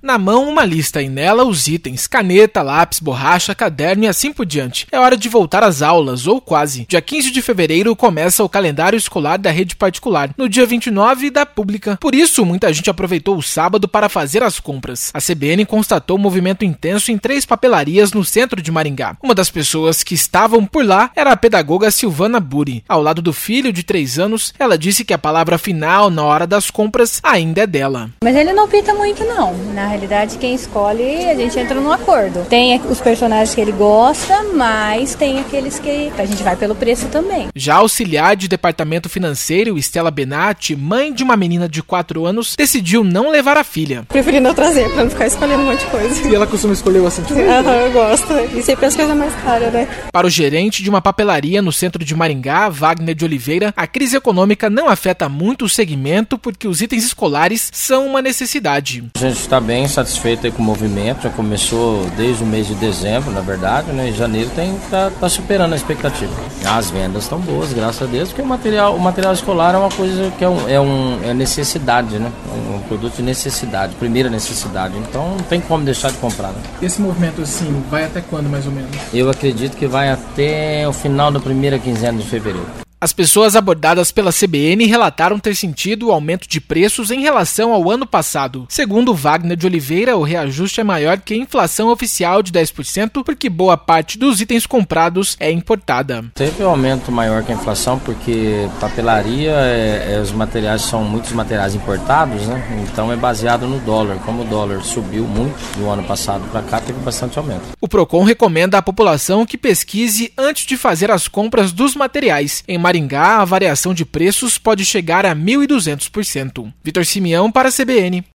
Na mão, uma lista e nela os itens, caneta, lápis, borracha, caderno e assim por diante. É hora de voltar às aulas, ou quase. Dia 15 de fevereiro começa o calendário escolar da rede particular, no dia 29 da pública. Por isso, muita gente aproveitou o sábado para fazer as compras. A CBN constatou um movimento intenso em 3 papelarias no centro de Maringá. Uma das pessoas que estavam por lá era a pedagoga Silvana Buri. Ao lado do filho de 3 anos, ela disse que a palavra final na hora das compras ainda é dela. Mas ele não pinta muito não. Na realidade, quem escolhe, a gente entra num acordo. Tem os personagens que ele gosta, mas tem aqueles que a gente vai pelo preço também. Já a auxiliar de departamento financeiro, Estela Benatti, mãe de uma menina de 4 anos, decidiu não levar a filha. Preferi não trazer, pra não ficar escolhendo um monte de coisa. E ela costuma escolher o assentimento? Eu gosto. E sempre as coisas mais caras, né? Para o gerente de uma papelaria no centro de Maringá, Wagner de Oliveira, a crise econômica não afeta muito o segmento porque os itens escolares são uma necessidade. A gente está bem satisfeito aí com o movimento, já começou desde o mês de dezembro, na verdade, né? Em janeiro tá superando a expectativa. As vendas estão boas, graças a Deus, porque o material escolar é uma coisa que é necessidade, né? Um produto de necessidade, primeira necessidade, então não tem como deixar de comprar, né? Esse movimento, assim, vai até quando, mais ou menos? Eu acredito que vai até o final da primeira quinzena de fevereiro. As pessoas abordadas pela CBN relataram ter sentido o aumento de preços em relação ao ano passado. Segundo Wagner de Oliveira, o reajuste é maior que a inflação oficial de 10%, porque boa parte dos itens comprados é importada. Teve um aumento maior que a inflação, porque papelaria, os materiais são muitos materiais importados, né? Então é baseado no dólar. Como o dólar subiu muito do ano passado para cá, teve bastante aumento. O Procon recomenda à população que pesquise antes de fazer as compras dos materiais. Em Maringá, a variação de preços pode chegar a 1.200%. Vitor Simeão para a CBN.